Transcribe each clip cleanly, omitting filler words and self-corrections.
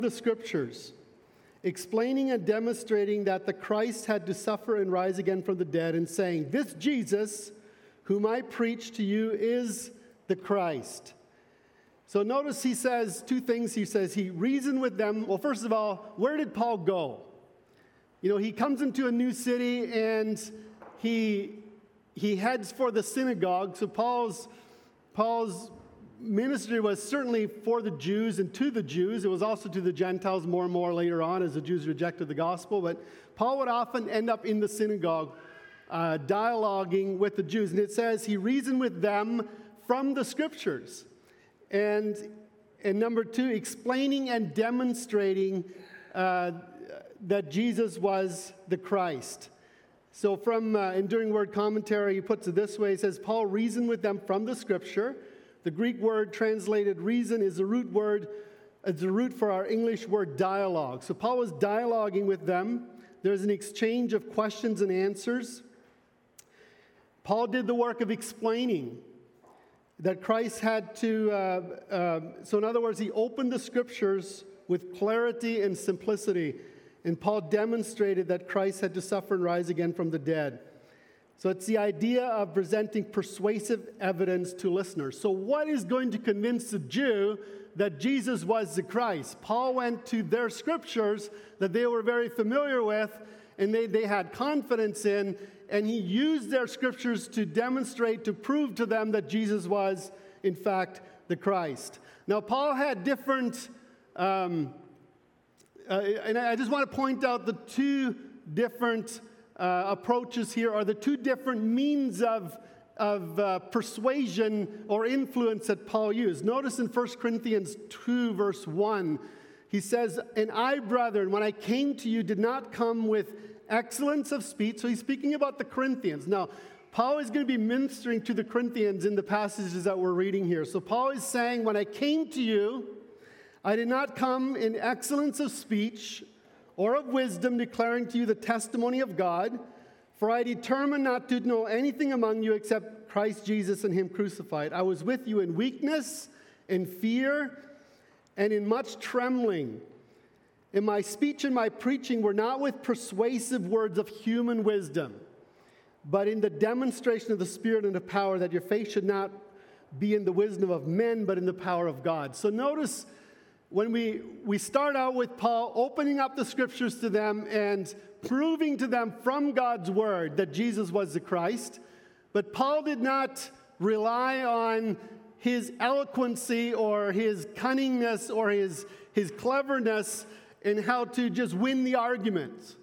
the Scriptures, explaining and demonstrating that the Christ had to suffer and rise again from the dead, and saying, "This Jesus, whom I preach to you, is the Christ." So notice he says two things. He says he reasoned with them. Well, first of all, where did Paul go? He comes into a new city and he heads for the synagogue. So Paul's ministry was certainly for the Jews and to the Jews. It was also to the Gentiles more and more later on as the Jews rejected the gospel. But Paul would often end up in the synagogue dialoguing with the Jews. And it says he reasoned with them from the Scriptures. And number two, explaining and demonstrating that Jesus was the Christ. So from Enduring Word Commentary, he puts it this way. He says, Paul reasoned with them from the Scripture. The Greek word translated reason is the root word. It's the root for our English word dialogue. So Paul was dialoguing with them. There's an exchange of questions and answers. Paul did the work of explaining that Christ had to, so in other words, he opened the Scriptures with clarity and simplicity. And Paul demonstrated that Christ had to suffer and rise again from the dead. So it's the idea of presenting persuasive evidence to listeners. So what is going to convince the Jew that Jesus was the Christ? Paul went to their Scriptures that they were very familiar with and they had confidence in, and he used their Scriptures to demonstrate, to prove to them that Jesus was, in fact, the Christ. Now, Paul had different... and I just want to point out the two different approaches here, are the two different means of persuasion or influence that Paul used. Notice in 1 Corinthians 2, verse 1, he says, "And I, brethren, when I came to you, did not come with excellence of speech." So he's speaking about the Corinthians. Now, Paul is going to be ministering to the Corinthians in the passages that we're reading here. So Paul is saying, when I came to you, I did not come in excellence of speech or of wisdom, declaring to you the testimony of God, for I determined not to know anything among you except Christ Jesus and Him crucified. I was with you in weakness, in fear, and in much trembling. And my speech and my preaching were not with persuasive words of human wisdom, but in the demonstration of the Spirit and the power, that your faith should not be in the wisdom of men, but in the power of God. So notice, when we start out with Paul opening up the Scriptures to them and proving to them from God's Word that Jesus was the Christ, but Paul did not rely on his eloquency or his cunningness or his cleverness in how to just win the argument.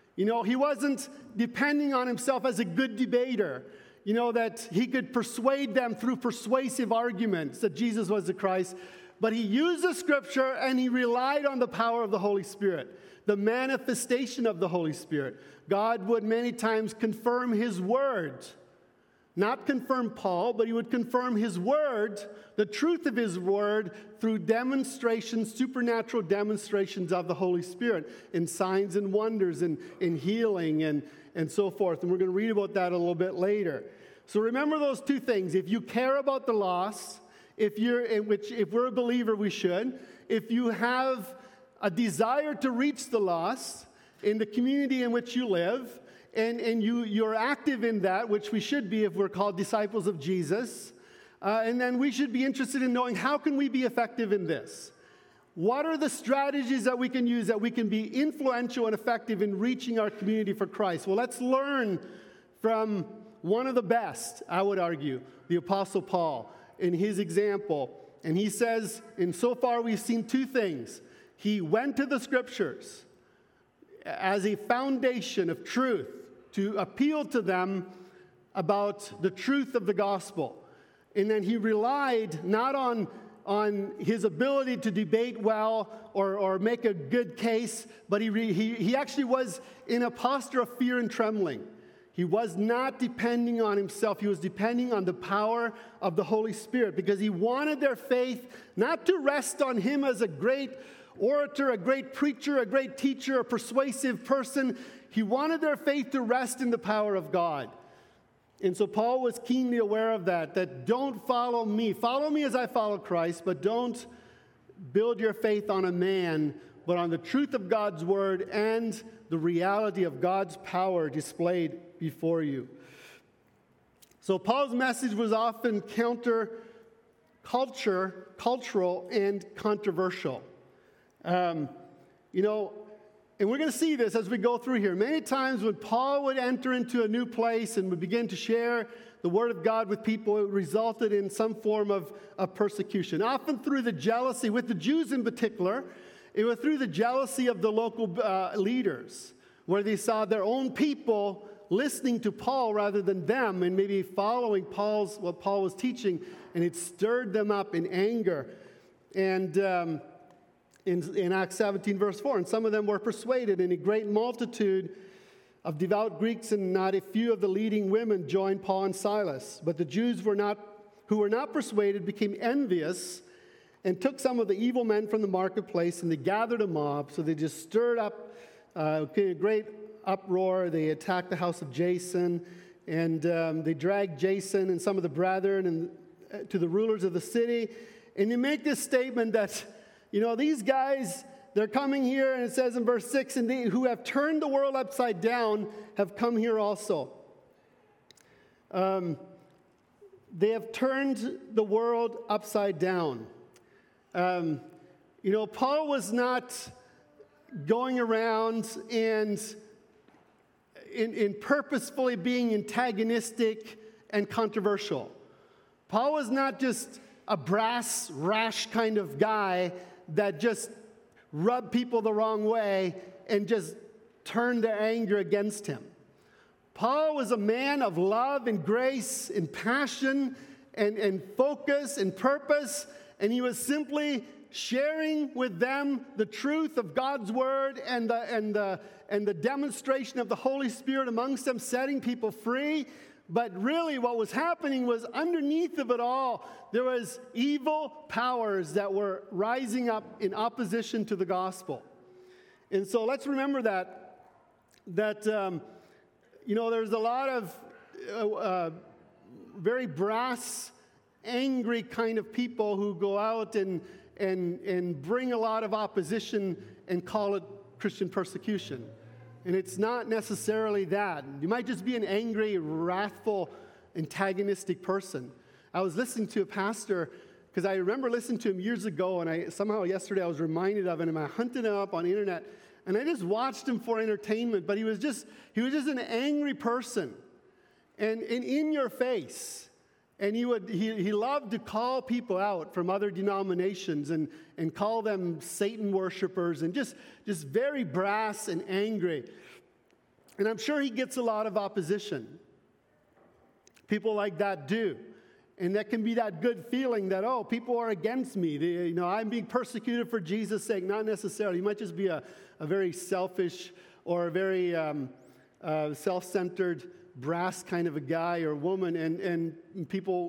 He wasn't depending on himself as a good debater, that he could persuade them through persuasive arguments that Jesus was the Christ. But he used the Scripture and he relied on the power of the Holy Spirit, the manifestation of the Holy Spirit. God would many times confirm His Word. Not confirm Paul, but He would confirm His Word, the truth of His Word, through demonstrations, supernatural demonstrations of the Holy Spirit, in signs and wonders, in healing and so forth. And we're going to read about that a little bit later. So remember those two things. If you care about the lost, if we're a believer, we should. If you have a desire to reach the lost in the community in which you live, and you're active in that, which we should be if we're called disciples of Jesus, and then we should be interested in knowing, how can we be effective in this? What are the strategies that we can use that we can be influential and effective in reaching our community for Christ? Well, let's learn from one of the best, I would argue, the Apostle Paul, in his example. And he says, and so far we've seen two things. He went to the Scriptures as a foundation of truth to appeal to them about the truth of the gospel. And then he relied not on his ability to debate well or make a good case, but he actually was in a posture of fear and trembling. He was not depending on himself. He was depending on the power of the Holy Spirit, because he wanted their faith not to rest on him as a great orator, a great preacher, a great teacher, a persuasive person. He wanted their faith to rest in the power of God. And so Paul was keenly aware of that don't follow me. Follow me as I follow Christ, but don't build your faith on a man but on the truth of God's word and the reality of God's power displayed before you. So Paul's message was often cultural, and controversial. And we're going to see this as we go through here. Many times when Paul would enter into a new place and would begin to share the word of God with people, it resulted in some form of persecution. Often through the jealousy, with the Jews in particular, it was through the jealousy of the local leaders, where they saw their own people listening to Paul rather than them, and maybe following what Paul was teaching, and it stirred them up in anger. And in Acts 17, verse 4, and some of them were persuaded, and a great multitude of devout Greeks and not a few of the leading women joined Paul and Silas. But the Jews who were not persuaded became envious and took some of the evil men from the marketplace, and they gathered a mob. So they just stirred up a great uproar. They attacked the house of Jason, and they dragged Jason and some of the brethren to the rulers of the city. And they make this statement that, these guys, they're coming here, and it says in verse 6, and they who have turned the world upside down have come here also. They have turned the world upside down. Paul was not going around and in purposefully being antagonistic and controversial. Paul was not just a brass, rash kind of guy that just rubbed people the wrong way and just turned their anger against him. Paul was a man of love and grace and passion and focus and purpose, and he was simply sharing with them the truth of God's word and the demonstration of the Holy Spirit amongst them, setting people free. But really what was happening was underneath of it all, there was evil powers that were rising up in opposition to the gospel. And so let's remember that there's a lot of very brass, angry kind of people who go out and bring a lot of opposition and call it Christian persecution. And it's not necessarily that. You might just be an angry, wrathful, antagonistic person. I was listening to a pastor, because I remember listening to him years ago, and somehow yesterday I was reminded of him, and I hunted him up on the internet, and I just watched him for entertainment, but he was just an angry person, and in your face. And he loved to call people out from other denominations and call them Satan worshipers, and just very brass and angry. And I'm sure he gets a lot of opposition. People like that do. And that can be that good feeling that, people are against me. I'm being persecuted for Jesus' sake. Not necessarily. You might just be a very selfish or a very self-centered, brass kind of a guy or woman, and people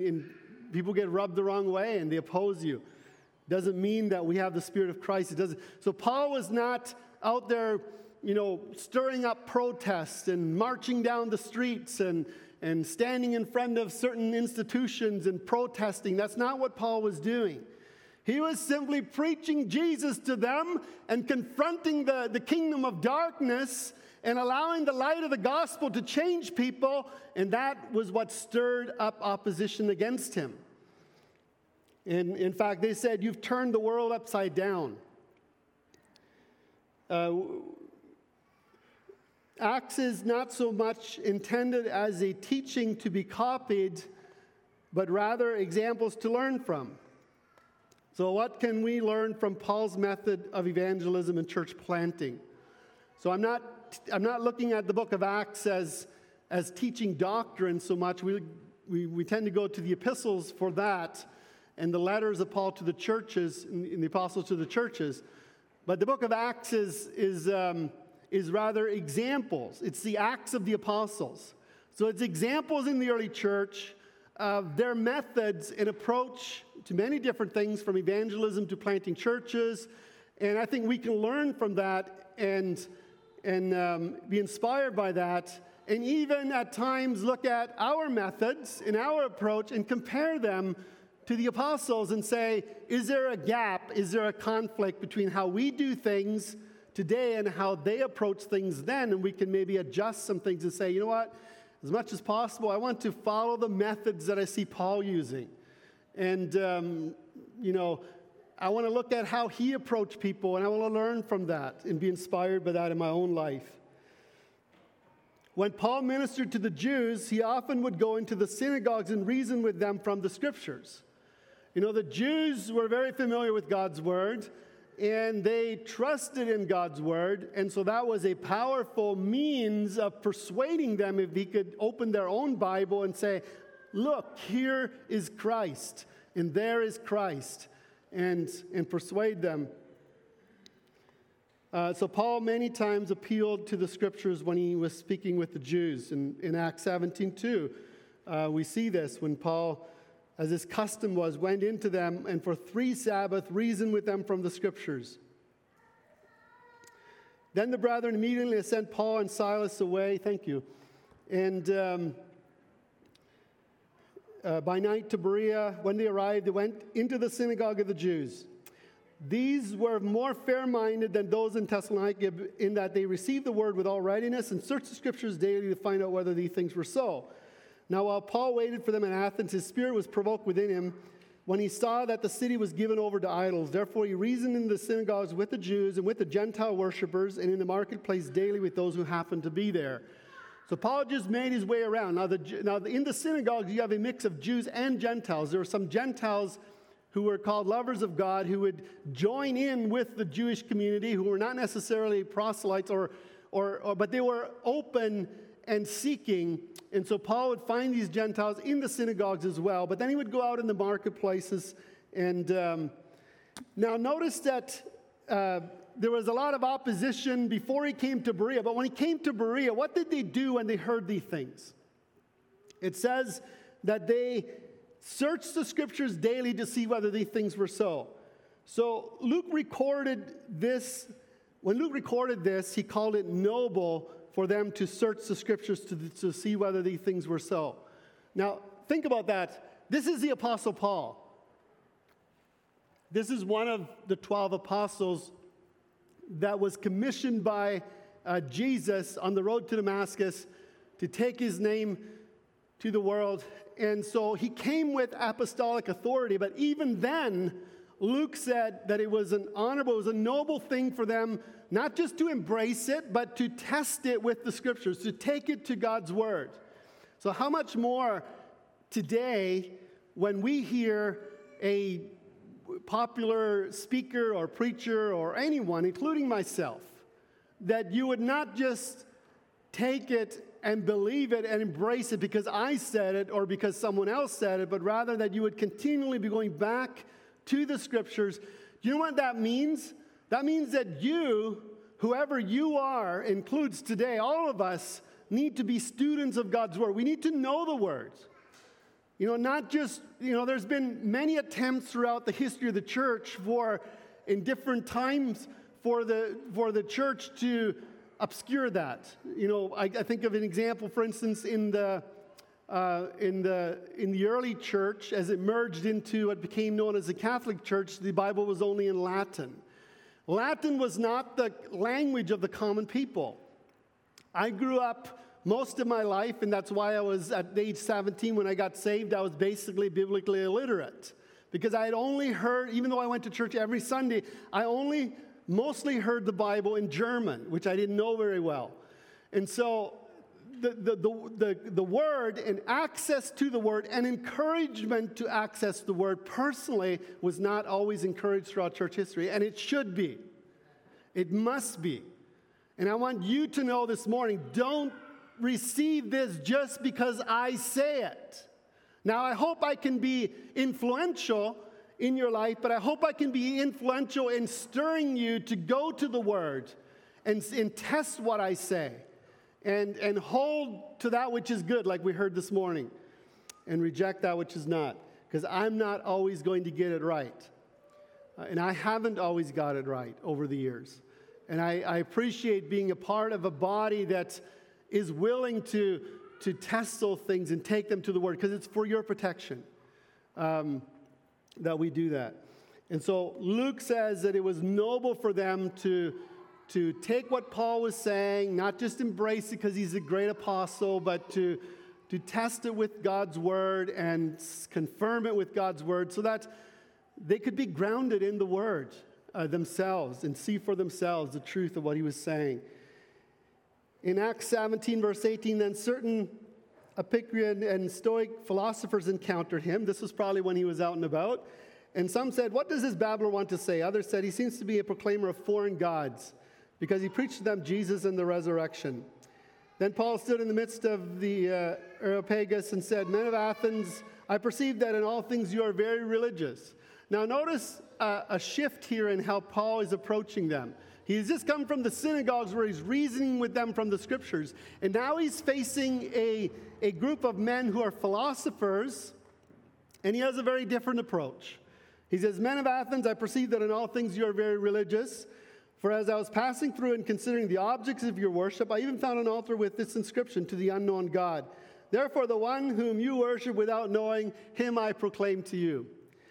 get rubbed the wrong way and they oppose you. Doesn't mean that we have the Spirit of Christ. It doesn't. So Paul was not out there, stirring up protests and marching down the streets and standing in front of certain institutions and protesting. That's not what Paul was doing. He was simply preaching Jesus to them and confronting the kingdom of darkness and allowing the light of the gospel to change people, and that was what stirred up opposition against him. And in fact, they said, "You've turned the world upside down." Acts is not so much intended as a teaching to be copied, but rather examples to learn from. So what can we learn from Paul's method of evangelism and church planting? So I'm not looking at the book of Acts as teaching doctrine so much. We tend to go to the epistles for that and the letters of Paul to the churches and the apostles to the churches. But the book of Acts is rather examples. It's the Acts of the apostles. So it's examples in the early church of their methods and approach to many different things, from evangelism to planting churches. And I think we can learn from that and be inspired by that, and even at times look at our methods and our approach and compare them to the apostles and say, is there a gap? Is there a conflict between how we do things today and how they approach things then? And we can maybe adjust some things and say, you know what? As much as possible, I want to follow the methods that I see Paul using. And, I want to look at how he approached people, and I want to learn from that and be inspired by that in my own life. When Paul ministered to the Jews, he often would go into the synagogues and reason with them from the Scriptures. The Jews were very familiar with God's Word, and they trusted in God's Word, and so that was a powerful means of persuading them if he could open their own Bible and say, look, here is Christ, and there is Christ, and persuade them. So Paul many times appealed to the Scriptures when he was speaking with the Jews. In Acts 17:2, we see this when Paul, as his custom was, went into them and for 3 Sabbaths reasoned with them from the Scriptures. Then the brethren immediately sent Paul and Silas away. Thank you. And by night to Berea. When they arrived, they went into the synagogue of the Jews. These were more fair-minded than those in Thessalonica in that they received the word with all readiness and searched the Scriptures daily to find out whether these things were so. Now, while Paul waited for them in Athens, his spirit was provoked within him when he saw that the city was given over to idols. Therefore, he reasoned in the synagogues with the Jews and with the Gentile worshippers and in the marketplace daily with those who happened to be there. So Paul just made his way around. Now, in the synagogues, you have a mix of Jews and Gentiles. There were some Gentiles who were called lovers of God who would join in with the Jewish community, who were not necessarily proselytes, but they were open and seeking. And so Paul would find these Gentiles in the synagogues as well. But then he would go out in the marketplaces. And now notice that there was a lot of opposition before he came to Berea. But when he came to Berea, what did they do when they heard these things? It says that they searched the Scriptures daily to see whether these things were so. So Luke recorded this. When Luke recorded this, he called it noble for them to search the Scriptures to see whether these things were so. Now, think about that. This is the Apostle Paul. This is one of the 12 apostles that was commissioned by Jesus on the road to Damascus to take his name to the world. And so he came with apostolic authority, but even then, Luke said that it was an honorable, it was a noble thing for them not just to embrace it, but to test it with the Scriptures, to take it to God's Word. So how much more today when we hear a popular speaker or preacher or anyone, including myself, that you would not just take it and believe it and embrace it because I said it or because someone else said it, but rather that you would continually be going back to the Scriptures. Do you know what that means? That means that you, whoever you are, includes today, all of us need to be students of God's Word. We need to know the Word. Not just, there's been many attempts throughout the history of the church in different times for the church to obscure that. I think of an example, for instance, in the early church, as it merged into what became known as the Catholic Church, the Bible was only in Latin. Latin was not the language of the common people. I grew up most of my life, and that's why I was at age 17 when I got saved, I was basically biblically illiterate. Because I had only heard, even though I went to church every Sunday, I only mostly heard the Bible in German, which I didn't know very well. And so the Word and access to the Word and encouragement to access the Word personally was not always encouraged throughout church history, and it should be. It must be. And I want you to know this morning, don't receive this just because I say it. Now, I hope I can be influential in your life, but I hope I can be influential in stirring you to go to the Word and test what I say. And hold to that which is good, like we heard this morning, and reject that which is not, because I'm not always going to get it right. And I haven't always got it right over the years. And I appreciate being a part of a body that is willing to test those things and take them to the Word, because it's for your protection. that we do that. And so Luke says that it was noble for them to take what Paul was saying, not just embrace it because he's a great apostle, but to test it with God's word and confirm it with God's word so that they could be grounded in the word themselves and see for themselves the truth of what he was saying. In Acts 17, verse 18, then certain Epicurean and Stoic philosophers encountered him. This was probably when he was out and about. And some said, what does this babbler want to say? Others said, he seems to be a proclaimer of foreign gods, because he preached to them Jesus and the resurrection. Then Paul stood in the midst of the Areopagus and said, men of Athens, I perceive that in all things you are very religious. Now notice a shift here in how Paul is approaching them. He's just come from the synagogues where he's reasoning with them from the scriptures. And now he's facing a group of men who are philosophers, and he has a very different approach. He says, men of Athens, I perceive that in all things you are very religious. For as I was passing through and considering the objects of your worship, I even found an altar with this inscription, to the unknown God. Therefore, the one whom you worship without knowing, him I proclaim to you.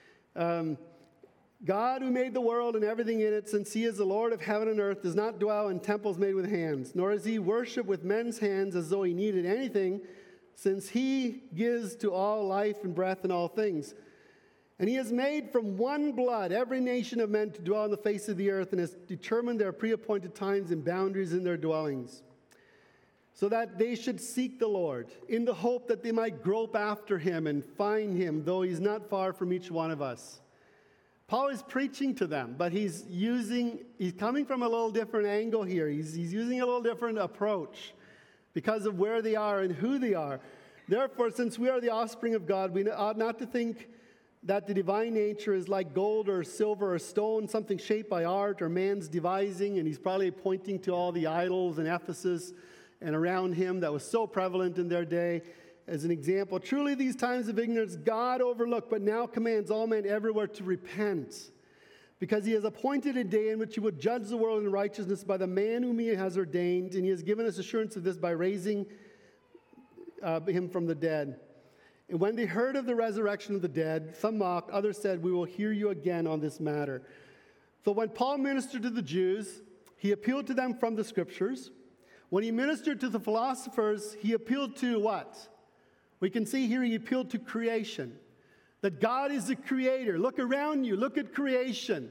God, who made the world and everything in it, since he is the Lord of heaven and earth, does not dwell in temples made with hands, nor is he worshipped with men's hands as though he needed anything, since he gives to all life and breath and all things. And he has made from one blood every nation of men to dwell on the face of the earth, and has determined their pre-appointed times and boundaries in their dwellings, so that they should seek the Lord, in the hope that they might grope after him and find him, though he's not far from each one of us. Paul is preaching to them, but he's coming from a little different angle here. He's using a little different approach because of where they are and who they are. Therefore, since we are the offspring of God, we ought not to think that the divine nature is like gold or silver or stone, something shaped by art or man's devising. And he's probably pointing to all the idols in Ephesus and around him that was so prevalent in their day. As an example, truly these times of ignorance God overlooked, but now commands all men everywhere to repent, because he has appointed a day in which he would judge the world in righteousness by the man whom he has ordained, and he has given us assurance of this by raising him from the dead. And when they heard of the resurrection of the dead, some mocked, others said, we will hear you again on this matter. So when Paul ministered to the Jews, he appealed to them from the scriptures. When he ministered to the philosophers, he appealed to what? We can see here he appealed to creation, that God is the creator. Look around you. Look at creation.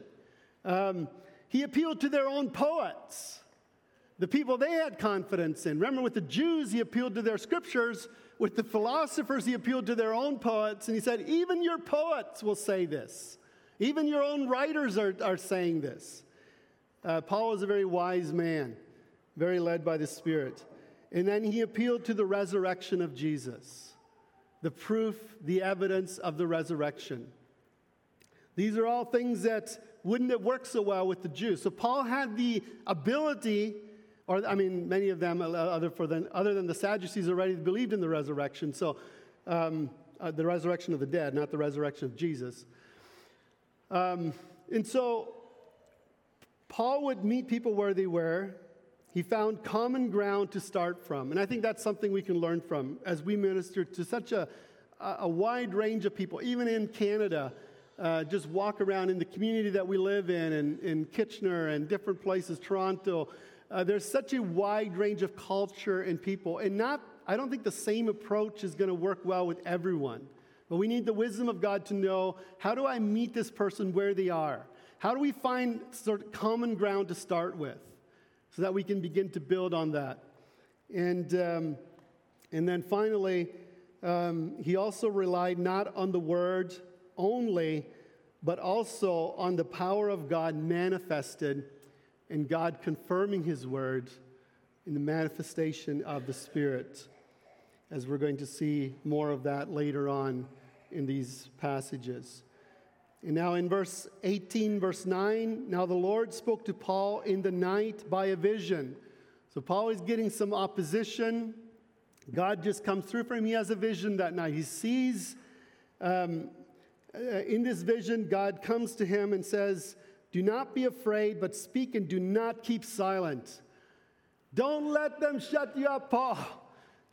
He appealed to their own poets, the people they had confidence in. Remember, with the Jews, he appealed to their scriptures. With the philosophers, he appealed to their own poets. And he said, even your poets will say this. Even your own writers are saying this. Paul was a very wise man, very led by the Spirit. And then he appealed to the resurrection of Jesus. The proof, the evidence of the resurrection. These are all things that wouldn't have worked so well with the Jews. So Paul had the ability, many of them, other than the Sadducees, already believed in the resurrection. So the resurrection of the dead, not the resurrection of Jesus. And so Paul would meet people where they were. He found common ground to start from. And I think that's something we can learn from as we minister to such a wide range of people. Even in Canada, just walk around in the community that we live in Kitchener and different places, Toronto. There's such a wide range of culture and people. And I don't think the same approach is going to work well with everyone. But we need the wisdom of God to know, how do I meet this person where they are? How do we find sort of common ground to start with, so that we can begin to build on that? And then finally, he also relied not on the word only, but also on the power of God manifested, and God confirming his word in the manifestation of the Spirit, as we're going to see more of that later on in these passages. And now in verse 18, verse 9, now the Lord spoke to Paul in the night by a vision. So Paul is getting some opposition. God just comes through for him. He has a vision that night. He sees, in this vision, God comes to him and says, do not be afraid, but speak and do not keep silent. Don't let them shut you up, Paul.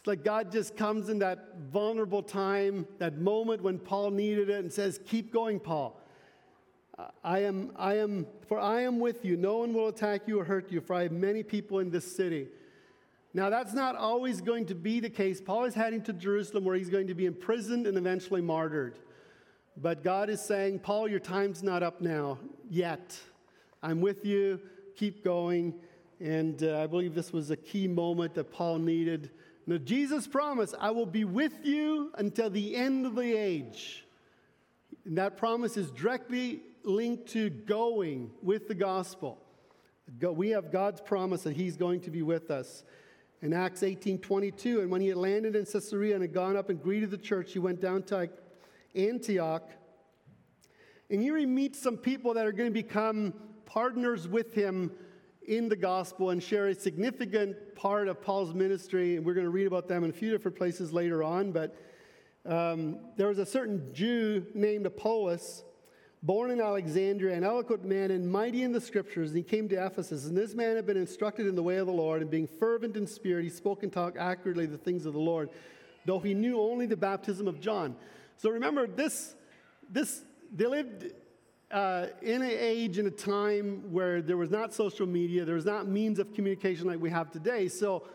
It's like God just comes in that vulnerable time, that moment when Paul needed it, and says, keep going, Paul. I am with you. No one will attack you or hurt you, for I have many people in this city. Now, that's not always going to be the case. Paul is heading to Jerusalem, where he's going to be imprisoned and eventually martyred. But God is saying, Paul, your time's not up now, yet. I'm with you. Keep going. And I believe this was a key moment that Paul needed. Now, Jesus promised, I will be with you until the end of the age. And that promise is directly linked to going with the gospel. We have God's promise that he's going to be with us. In Acts 18:22, and when he had landed in Caesarea and had gone up and greeted the church, he went down to Antioch. And here he meets some people that are going to become partners with him in the gospel and share a significant part of Paul's ministry. And we're going to read about them in a few different places later on. But there was a certain Jew named Apollos, born in Alexandria, an eloquent man and mighty in the scriptures, and he came to Ephesus. And this man had been instructed in the way of the Lord, and being fervent in spirit, he spoke and talked accurately the things of the Lord, though he knew only the baptism of John. So remember, they lived in an age and a time where there was not social media, there was not means of communication like we have today. So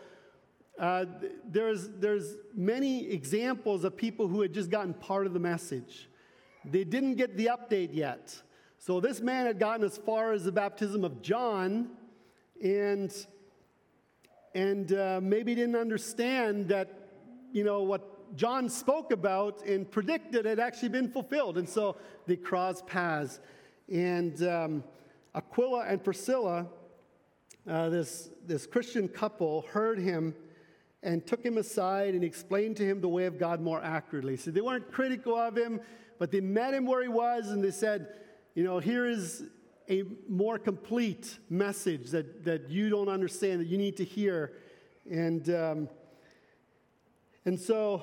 there's many examples of people who had just gotten part of the message. They didn't get the update yet. So this man had gotten as far as the baptism of John, and maybe didn't understand that, what John spoke about and predicted had actually been fulfilled. And so they crossed paths. And Aquila and Priscilla, this Christian couple, heard him and took him aside and explained to him the way of God more accurately. So they weren't critical of him, but they met him where he was, and they said, here is a more complete message that you don't understand, that you need to hear. And so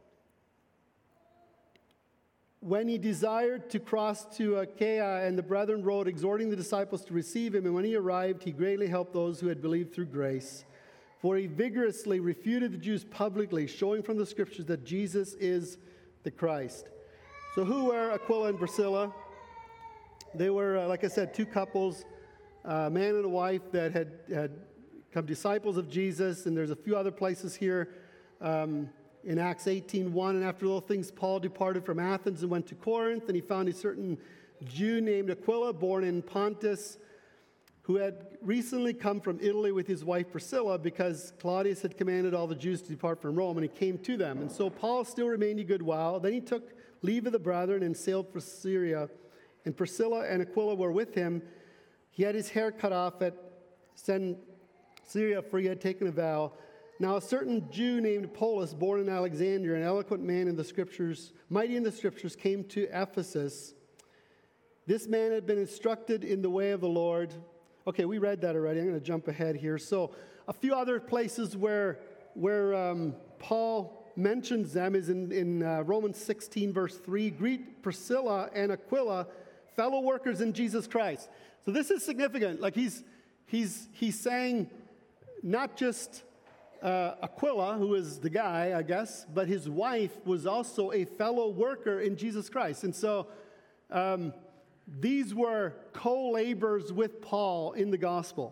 when he desired to cross to Achaia, and the brethren wrote, exhorting the disciples to receive him, and when he arrived, he greatly helped those who had believed through grace. For he vigorously refuted the Jews publicly, showing from the scriptures that Jesus is the Christ. So who were Aquila and Priscilla? They were, like I said, two couples, a man and a wife that had become disciples of Jesus. And there's a few other places here in Acts 18:1. And after all things, Paul departed from Athens and went to Corinth. And he found a certain Jew named Aquila, born in Pontus, who had recently come from Italy with his wife Priscilla, because Claudius had commanded all the Jews to depart from Rome, and he came to them. And so Paul still remained a good while. Then he took leave of the brethren and sailed for Syria. And Priscilla and Aquila were with him. He had his hair cut off at Syria, for he had taken a vow. Now a certain Jew named Apollos, born in Alexandria, an eloquent man in the scriptures, mighty in the scriptures, came to Ephesus. This man had been instructed in the way of the Lord. Okay, we read that already. I'm going to jump ahead here. So a few other places where Paul mentions them is in Romans 16, verse 3. Greet Priscilla and Aquila, fellow workers in Jesus Christ. So this is significant. Like he's saying not just Aquila, who is the guy, I guess, but his wife was also a fellow worker in Jesus Christ. And so these were co-laborers with Paul in the gospel.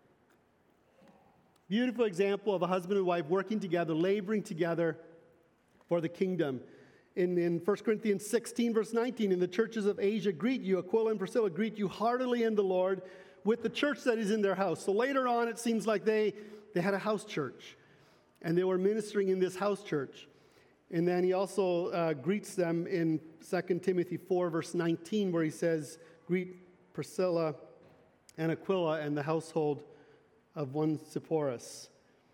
Beautiful example of a husband and wife working together, laboring together for the kingdom. In 1 Corinthians 16, verse 19, in the churches of Asia greet you, Aquila and Priscilla greet you heartily in the Lord, with the church that is in their house. So later on, it seems like they had a house church, and they were ministering in this house church. And then he also greets them in 2 Timothy 4, verse 19, where he says, greet Priscilla and Aquila and the household of Onesiphorus.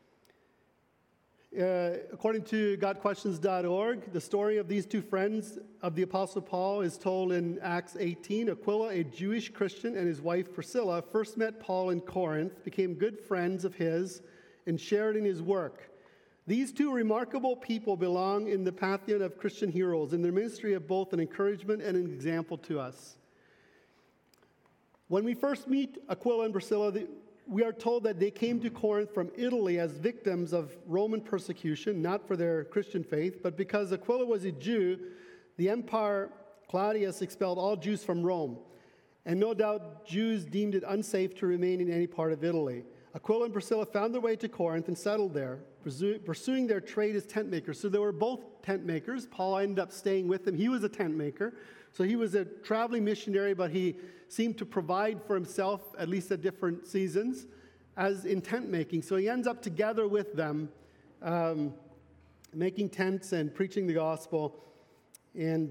According to GodQuestions.org, the story of these two friends of the Apostle Paul is told in Acts 18. Aquila, a Jewish Christian, and his wife Priscilla first met Paul in Corinth, became good friends of his, and shared in his work. These two remarkable people belong in the pantheon of Christian heroes, in their ministry of both an encouragement and an example to us. When we first meet Aquila and Priscilla, we are told that they came to Corinth from Italy as victims of Roman persecution, not for their Christian faith, but because Aquila was a Jew, the Emperor Claudius expelled all Jews from Rome. And no doubt Jews deemed it unsafe to remain in any part of Italy. Aquila and Priscilla found their way to Corinth and settled there, pursuing their trade as tent makers. So they were both tent makers. Paul ended up staying with them. He was a tent maker. So he was a traveling missionary, but he seemed to provide for himself, at least at different seasons, as in tent making. So he ends up together with them, making tents and preaching the gospel. And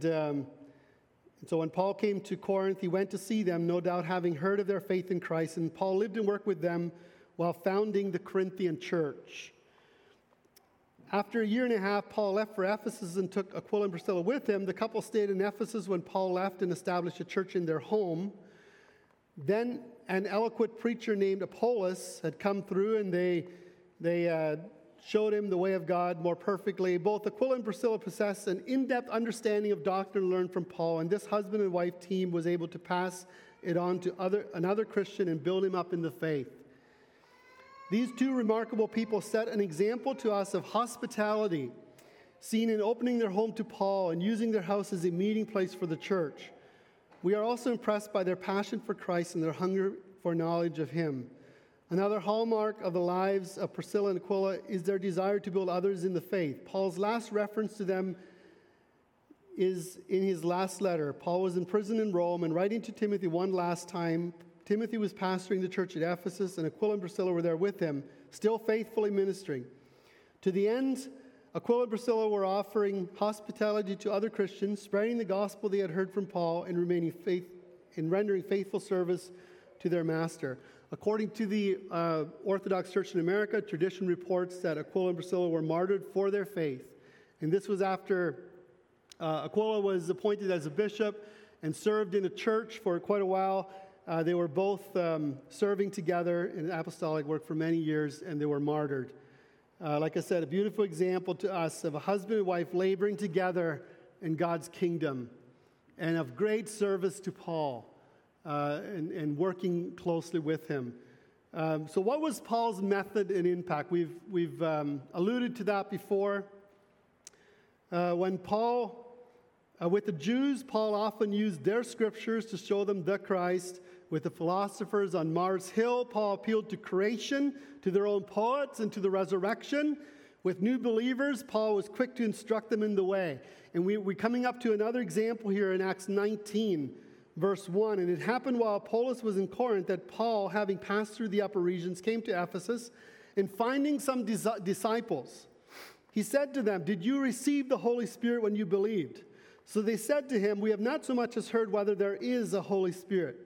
so when Paul came to Corinth, he went to see them, no doubt having heard of their faith in Christ. And Paul lived and worked with them while founding the Corinthian church. After a year and a half, Paul left for Ephesus and took Aquila and Priscilla with him. The couple stayed in Ephesus when Paul left and established a church in their home. Then an eloquent preacher named Apollos had come through, and they showed him the way of God more perfectly. Both Aquila and Priscilla possessed an in-depth understanding of doctrine learned from Paul, and this husband and wife team was able to pass it on to another Christian and build him up in the faith. These two remarkable people set an example to us of hospitality, seen in opening their home to Paul and using their house as a meeting place for the church. We are also impressed by their passion for Christ and their hunger for knowledge of Him. Another hallmark of the lives of Priscilla and Aquila is their desire to build others in the faith. Paul's last reference to them is in his last letter. Paul was in prison in Rome, and writing to Timothy one last time, Timothy was pastoring the church at Ephesus, and Aquila and Priscilla were there with him, still faithfully ministering. To the end, Aquila and Priscilla were offering hospitality to other Christians, spreading the gospel they had heard from Paul, and rendering faithful service to their master. According to the Orthodox Church in America, tradition reports that Aquila and Priscilla were martyred for their faith. And this was after Aquila was appointed as a bishop and served in a church for quite a while. They were both serving together in apostolic work for many years, and they were martyred. Like I said, a beautiful example to us of a husband and wife laboring together in God's kingdom, and of great service to Paul and working closely with him. So what was Paul's method and impact? We've alluded to that before. When Paul, with the Jews, Paul often used their scriptures to show them the Christ. With the philosophers on Mars Hill, Paul appealed to creation, to their own poets, and to the resurrection. With new believers, Paul was quick to instruct them in the way. And we're coming up to another example here in Acts 19, verse 1. And it happened while Apollos was in Corinth that Paul, having passed through the upper regions, came to Ephesus, and finding some disciples, he said to them, "Did you receive the Holy Spirit when you believed?" So they said to him, "We have not so much as heard whether there is a Holy Spirit."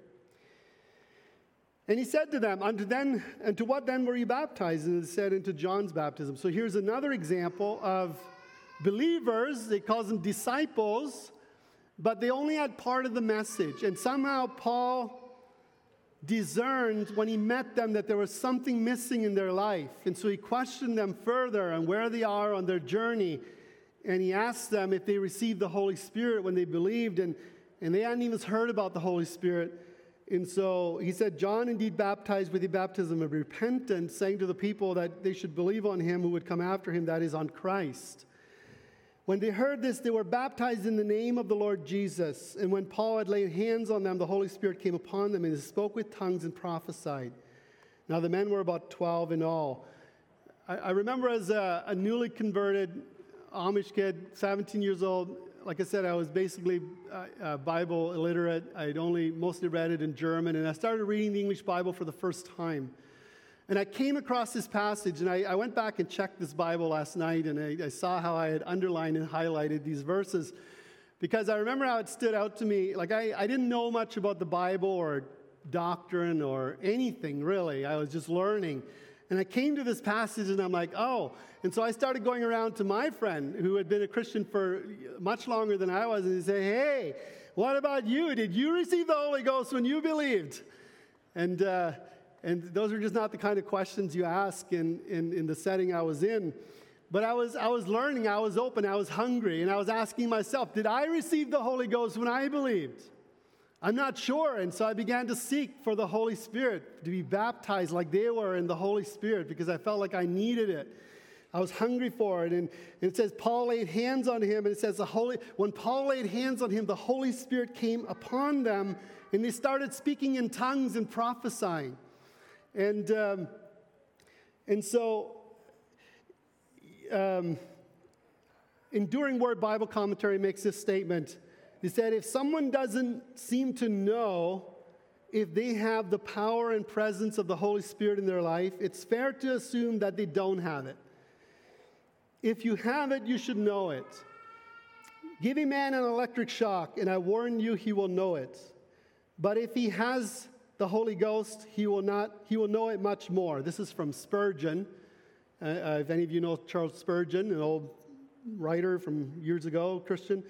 And he said to them, "And to what then were you baptized?" And it said, "Into John's baptism." So here's another example of believers. They call them disciples, but they only had part of the message. And somehow Paul discerned when he met them that there was something missing in their life. And so he questioned them further on where they are on their journey. And he asked them if they received the Holy Spirit when they believed. And they hadn't even heard about the Holy Spirit. And so he said, "John indeed baptized with the baptism of repentance, saying to the people that they should believe on him who would come after him, that is, on Christ." When they heard this, they were baptized in the name of the Lord Jesus. And when Paul had laid hands on them, the Holy Spirit came upon them, and they spoke with tongues and prophesied. Now the men were about 12 in all. I remember as a newly converted Amish kid, 17 years old, like I said, I was basically Bible illiterate. I'd only mostly read it in German, and I started reading the English Bible for the first time. And I came across this passage, and I went back and checked this Bible last night, and I saw how I had underlined and highlighted these verses, because I remember how it stood out to me. Like I didn't know much about the Bible or doctrine or anything, really. I was just learning. And I came to this passage, and I'm like, oh. And so I started going around to my friend who had been a Christian for much longer than I was, and he said, "Hey, what about you? Did you receive the Holy Ghost when you believed?" And those are just not the kind of questions you ask in the setting I was in. But I was learning, I was open, I was hungry, and I was asking myself, did I receive the Holy Ghost when I believed? I'm not sure. And so I began to seek for the Holy Spirit, to be baptized like they were in the Holy Spirit, because I felt like I needed it. I was hungry for it. And it says Paul laid hands on him, and it says when Paul laid hands on him, the Holy Spirit came upon them, and they started speaking in tongues and prophesying. And so Enduring Word Bible Commentary makes this statement. He said, if someone doesn't seem to know if they have the power and presence of the Holy Spirit in their life, it's fair to assume that they don't have it. If you have it, you should know it. Give a man an electric shock, and I warn you, he will know it. But if he has the Holy Ghost, he will know it much more. This is from Spurgeon. If any of you know Charles Spurgeon, an old writer from years ago, Christian.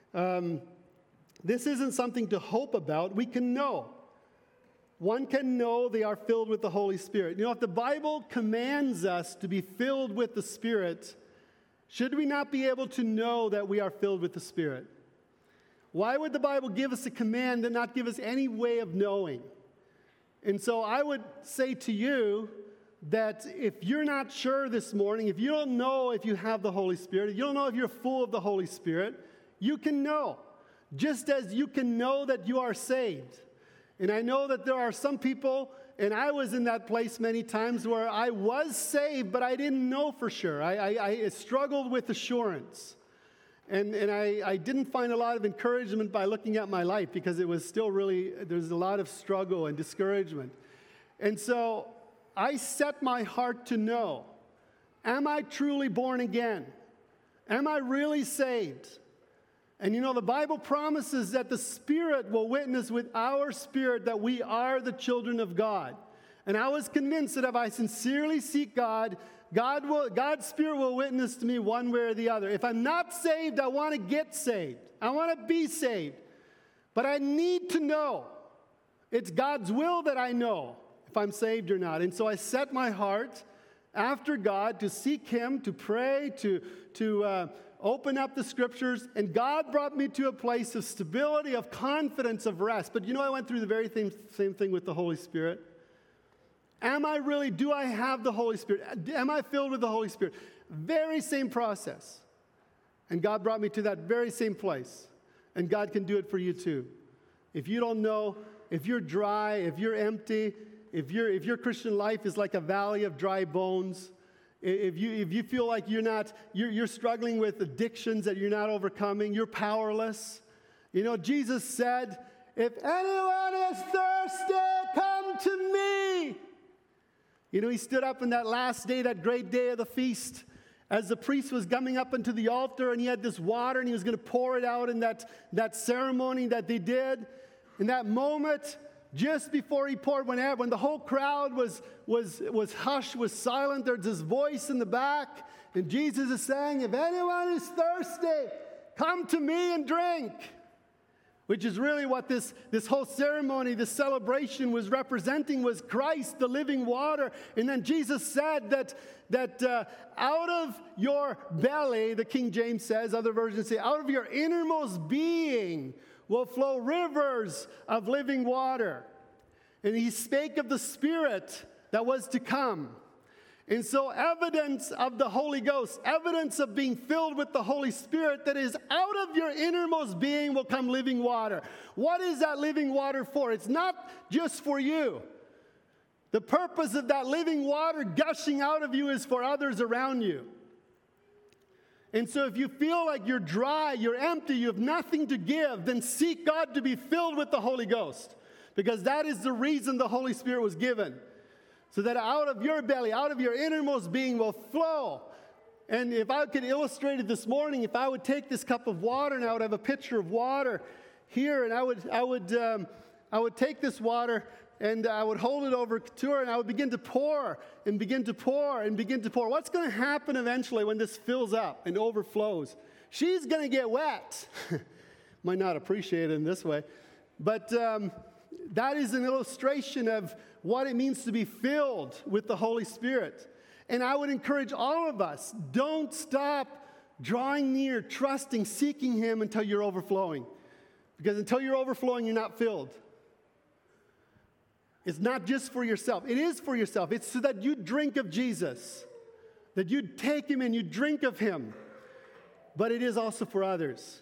This isn't something to hope about. We can know. One can know they are filled with the Holy Spirit. You know, if the Bible commands us to be filled with the Spirit, should we not be able to know that we are filled with the Spirit? Why would the Bible give us a command and not give us any way of knowing? And so I would say to you that if you're not sure this morning, if you don't know if you have the Holy Spirit, if you don't know if you're full of the Holy Spirit, you can know. Just as you can know that you are saved. And I know that there are some people, and I was in that place many times where I was saved, but I didn't know for sure. I struggled with assurance. And I didn't find a lot of encouragement by looking at my life because it was still there's a lot of struggle and discouragement. And so I set my heart to know, am I truly born again? Am I really saved? And you know, the Bible promises that the Spirit will witness with our spirit that we are the children of God. And I was convinced that if I sincerely seek God, God's Spirit will witness to me one way or the other. If I'm not saved, I want to get saved. I want to be saved. But I need to know. It's God's will that I know if I'm saved or not. And so I set my heart after God to seek Him, to pray, to open up the Scriptures. And God brought me to a place of stability, of confidence, of rest. But you know, I went through the very same thing with the Holy Spirit. Do I have the Holy Spirit? Am I filled with the Holy Spirit? Very same process. And God brought me to that very same place. And God can do it for you too. If you don't know, if you're dry, if you're empty, if your Christian life is like a valley of dry bones, if you feel like you're struggling with addictions that you're not overcoming, you're powerless. You know, Jesus said, if anyone is thirsty, come to me. You know, he stood up in that last day, that great day of the feast, as the priest was coming up into the altar, and he had this water, and he was going to pour it out in that ceremony that they did. In that moment, just before he poured, when the whole crowd was hushed, was silent, there's this voice in the back, and Jesus is saying, if anyone is thirsty, come to me and drink. Which is really what this whole ceremony, this celebration was representing, was Christ, the living water. And then Jesus said that out of your belly, the King James says, other versions say, out of your innermost being will flow rivers of living water. And he spake of the Spirit that was to come. And so evidence of the Holy Ghost, evidence of being filled with the Holy Spirit, that is out of your innermost being will come living water. What is that living water for? It's not just for you. The purpose of that living water gushing out of you is for others around you. And so if you feel like you're dry, you're empty, you have nothing to give, then seek God to be filled with the Holy Ghost. Because that is the reason the Holy Spirit was given. So that out of your belly, out of your innermost being will flow. And if I could illustrate it this morning, if I would take this cup of water, and I would have a pitcher of water here, and I would take this water, and I would hold it over to her, and I would begin to pour, and begin to pour, and begin to pour. What's going to happen eventually when this fills up and overflows? She's going to get wet. Might not appreciate it in this way. But that is an illustration of what it means to be filled with the Holy Spirit. And I would encourage all of us, don't stop drawing near, trusting, seeking Him until you're overflowing. Because until you're overflowing, you're not filled. It's not just for yourself. It is for yourself. It's so that you drink of Jesus, that you take him and you drink of him. But it is also for others.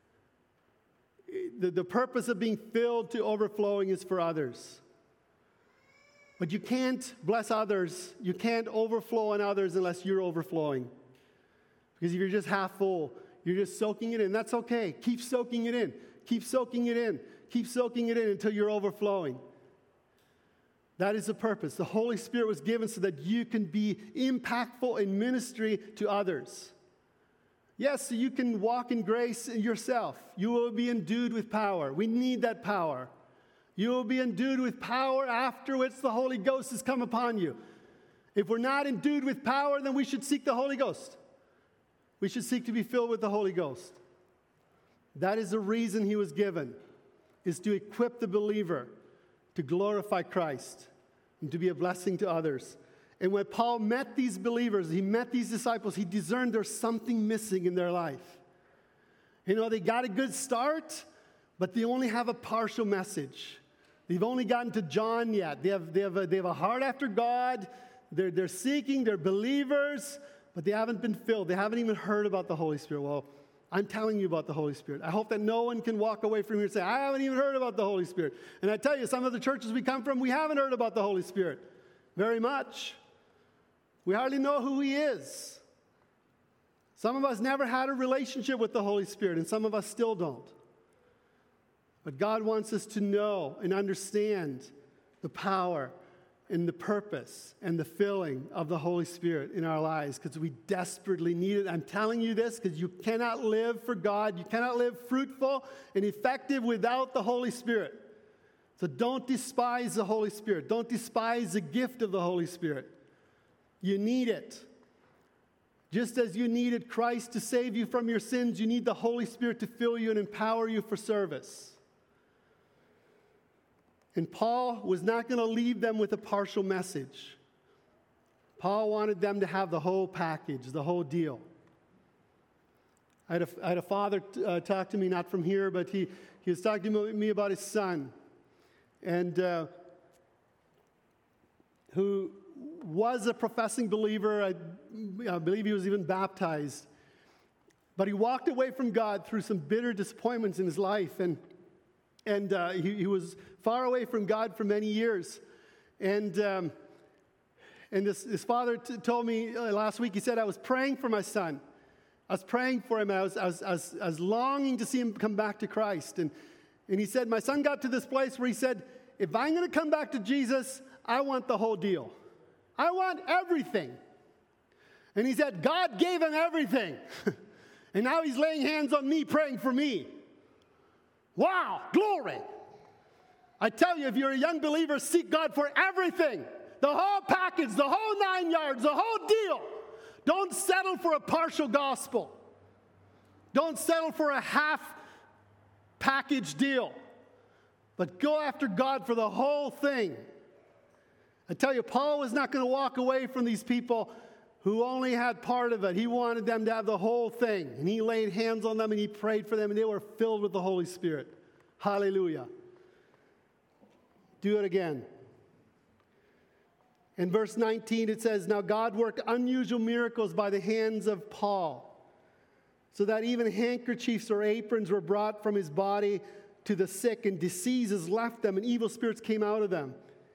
The purpose of being filled to overflowing is for others. But you can't bless others, you can't overflow on others unless you're overflowing. Because if you're just half full, you're just soaking it in. That's okay. Keep soaking it in. Keep soaking it in. Keep soaking it in until you're overflowing. That is the purpose. The Holy Spirit was given so that you can be impactful in ministry to others. Yes, so you can walk in grace yourself. You will be endued with power. We need that power. You will be endued with power after which the Holy Ghost has come upon you. If we're not endued with power, then we should seek the Holy Ghost. We should seek to be filled with the Holy Ghost. That is the reason he was given, is to equip the believer to glorify Christ and to be a blessing to others. And when Paul met these believers, he met these disciples, he discerned there's something missing in their life. You know, they got a good start, but they only have a partial message. They've only gotten to John yet. They have a heart after God. They're seeking, they're believers, but they haven't been filled. They haven't even heard about the Holy Spirit. Well, I'm telling you about the Holy Spirit. I hope that no one can walk away from here and say, I haven't even heard about the Holy Spirit. And I tell you, some of the churches we come from, we haven't heard about the Holy Spirit very much. We hardly know who he is. Some of us never had a relationship with the Holy Spirit, and some of us still don't. But God wants us to know and understand the power and the purpose and the filling of the Holy Spirit in our lives, because we desperately need it. I'm telling you this because you cannot live for God. You cannot live fruitful and effective without the Holy Spirit. So don't despise the Holy Spirit. Don't despise the gift of the Holy Spirit. You need it. Just as you needed Christ to save you from your sins, you need the Holy Spirit to fill you and empower you for service. And Paul was not going to leave them with a partial message. Paul wanted them to have the whole package, the whole deal. I had a father talk to me, not from here, but he was talking to me about his son, and who was a professing believer. I believe he was even baptized. But he walked away from God through some bitter disappointments in his life, and he was far away from God for many years. And this father told me last week, he said, I was praying for my son. I was praying for him. I was longing to see him come back to Christ. And he said, my son got to this place where he said, if I'm going to come back to Jesus, I want the whole deal. I want everything. And he said, God gave him everything. And now he's laying hands on me, praying for me. Wow, glory. I tell you, if you're a young believer, seek God for everything. The whole package, the whole 9 yards, the whole deal. Don't settle for a partial gospel. Don't settle for a half package deal. But go after God for the whole thing. I tell you, Paul was not going to walk away from these people who only had part of it. He wanted them to have the whole thing. And he laid hands on them and he prayed for them, and they were filled with the Holy Spirit. Hallelujah. Do it again. In verse 19 it says, now God worked unusual miracles by the hands of Paul, so that even handkerchiefs or aprons were brought from his body to the sick, and diseases left them, and evil spirits came out of them.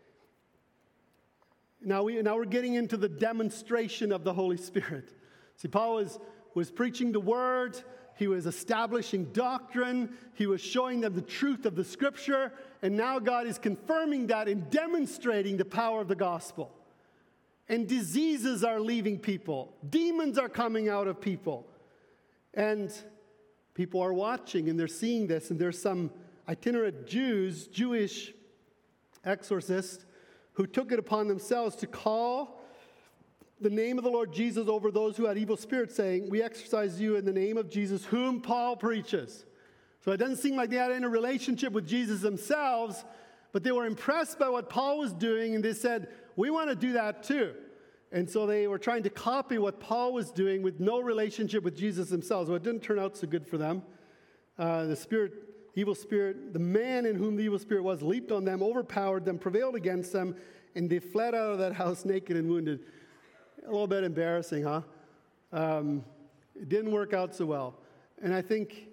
Now we're getting into the demonstration of the Holy Spirit. See, Paul was preaching the word. He was establishing doctrine. He was showing them the truth of the Scripture. And now God is confirming that and demonstrating the power of the gospel. And diseases are leaving people. Demons are coming out of people. And people are watching and they're seeing this. And there's some itinerant Jewish exorcists who took it upon themselves to call the name of the Lord Jesus over those who had evil spirits, saying, we exorcise you in the name of Jesus, whom Paul preaches. So it doesn't seem like they had any relationship with Jesus themselves, but they were impressed by what Paul was doing, and they said, we want to do that too. And so they were trying to copy what Paul was doing with no relationship with Jesus themselves. Well, it didn't turn out so good for them. The Spirit the man in whom the evil spirit was, leaped on them, overpowered them, prevailed against them, and they fled out of that house naked and wounded. A little bit embarrassing, huh? It didn't work out so well. And I think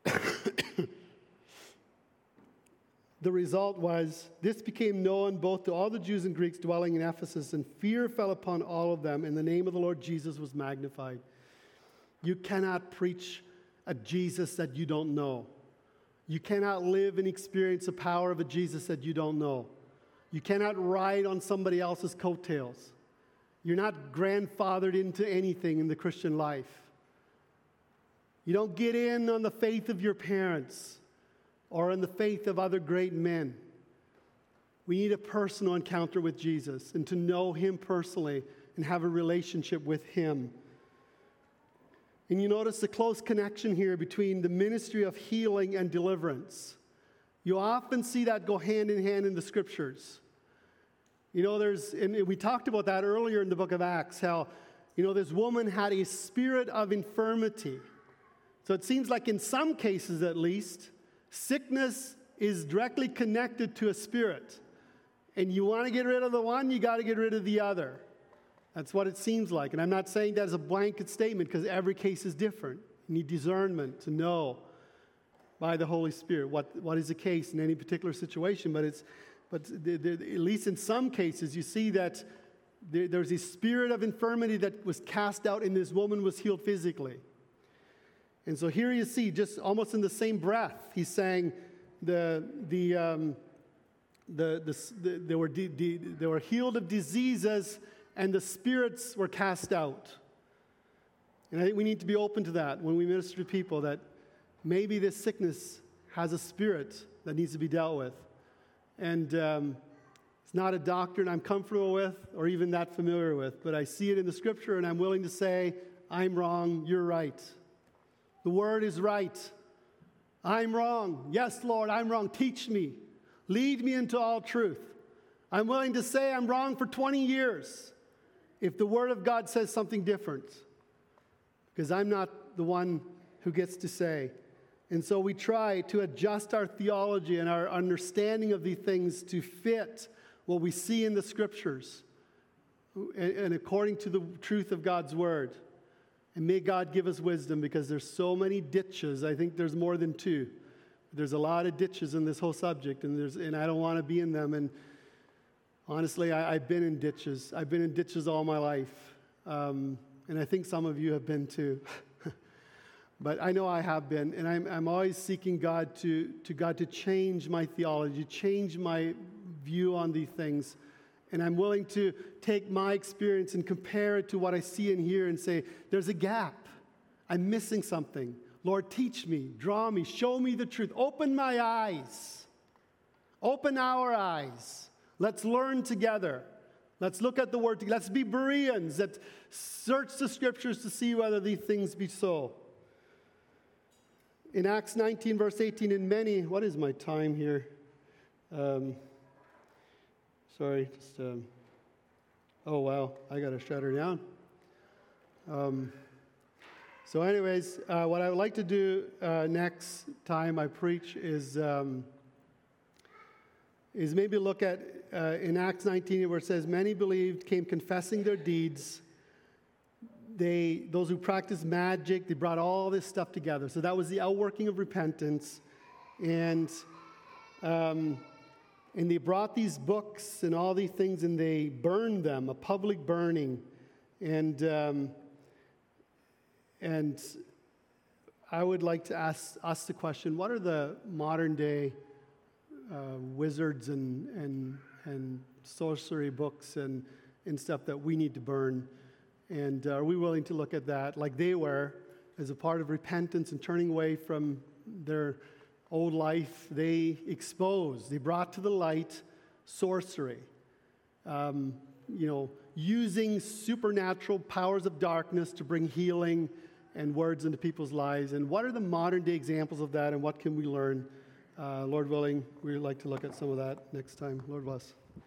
the result was this became known both to all the Jews and Greeks dwelling in Ephesus, and fear fell upon all of them, and the name of the Lord Jesus was magnified. You cannot preach a Jesus that you don't know. You cannot live and experience the power of a Jesus that you don't know. You cannot ride on somebody else's coattails. You're not grandfathered into anything in the Christian life. You don't get in on the faith of your parents or on the faith of other great men. We need a personal encounter with Jesus and to know him personally and have a relationship with him. And you notice the close connection here between the ministry of healing and deliverance. You often see that go hand in hand in the scriptures. You know, and we talked about that earlier in the book of Acts, how, this woman had a spirit of infirmity. So it seems like in some cases at least, sickness is directly connected to a spirit. And you want to get rid of the one, you got to get rid of the other. That's what it seems like. And I'm not saying that as a blanket statement because every case is different. You need discernment to know by the Holy Spirit what is the case in any particular situation. But at least in some cases, you see that there's a spirit of infirmity that was cast out and this woman was healed physically. And so here you see, just almost in the same breath, he's saying they were healed of diseases and the spirits were cast out. And I think we need to be open to that when we minister to people, that maybe this sickness has a spirit that needs to be dealt with. And it's not a doctrine I'm comfortable with or even that familiar with, but I see it in the scripture and I'm willing to say, I'm wrong, you're right. The word is right. I'm wrong. Yes, Lord, I'm wrong. Teach me. Lead me into all truth. I'm willing to say I'm wrong for 20 years if the word of God says something different, because I'm not the one who gets to say. And so we try to adjust our theology and our understanding of these things to fit what we see in the scriptures and according to the truth of God's word. And may God give us wisdom, because there's so many ditches. I think there's more than two. There's a lot of ditches in this whole subject, and I don't want to be in them. And honestly, I've been in ditches. I've been in ditches all my life. And I think some of you have been too. But I know I have been, and I'm always seeking God to change my theology, change my view on these things. And I'm willing to take my experience and compare it to what I see and hear and say, there's a gap. I'm missing something. Lord, teach me, draw me, show me the truth. Open my eyes. Open our eyes. Let's learn together. Let's look at the word together. Let's be Bereans that search the scriptures to see whether these things be so. In Acts 19, verse 18, what is my time here? Oh, wow, I got to shut her down. So anyways, what I would like to do next time I preach is maybe look at, in Acts 19, where it says, many believed, came confessing their deeds. Those who practiced magic, they brought all this stuff together. So that was the outworking of repentance. And they brought these books and all these things, and they burned them, a public burning. And I would like to ask the question, what are the modern day wizards and sorcery books and stuff that we need to burn? And are we willing to look at that like they were, as a part of repentance and turning away from their old life? They brought to the light sorcery, using supernatural powers of darkness to bring healing and words into people's lives. And what are the modern day examples of that, and what can we learn? Lord willing, we'd like to look at some of that next time. Lord bless.